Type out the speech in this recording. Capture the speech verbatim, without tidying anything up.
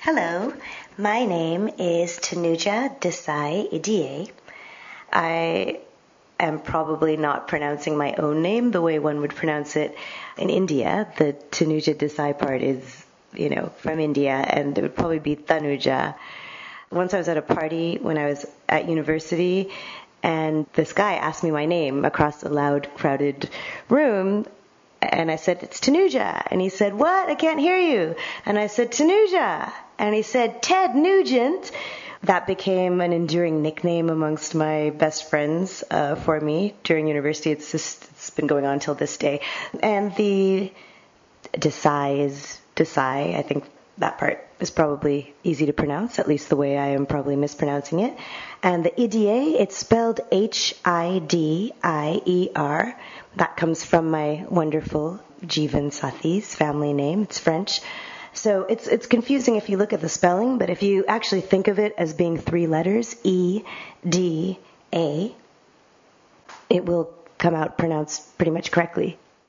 Hello, my name is Tanuja Desai Idie. I am probably not pronouncing my own name the way one would pronounce it in India. The Tanuja Desai part is, you know, from India, and it would probably be Tanuja. Once I was at a party when I was at university, and this guy asked me my name across a loud, crowded room. And I said, it's Tanuja. And he said, what? I can't hear you. And I said, Tanuja. And he said, Ted Nugent. That became an enduring nickname amongst my best friends uh, for me during university. It's just, it's been going on till this day. And the Desai is Desai. I think that part is probably easy to pronounce, at least the way I am probably mispronouncing it. And the Idie, it's spelled H I D I E R. That comes from my wonderful Jeevan Sathi's family name. It's French. So it's it's confusing if you look at the spelling, but if you actually think of it as being three letters, E, D, A, it will come out pronounced pretty much correctly.